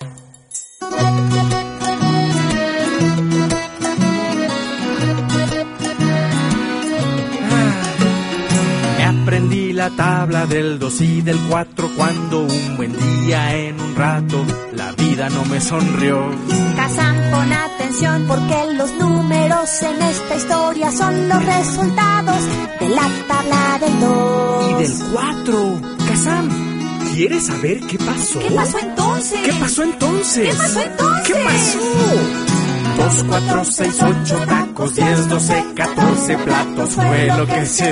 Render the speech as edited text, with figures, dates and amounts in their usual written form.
Aprendí la tabla del 2 y del 4 cuando un buen día en un rato la vida no me sonrió. Kazam, pon atención porque los números en esta historia son los resultados de la tabla del 2 y del 4. Kazam, ¿quieres saber qué pasó? ¿Qué pasó entonces? ¿Qué pasó entonces? ¿Qué pasó entonces? ¿Qué pasó? 2, 4, 6, 8 tacos, 10, 12, 14 platos fue lo que se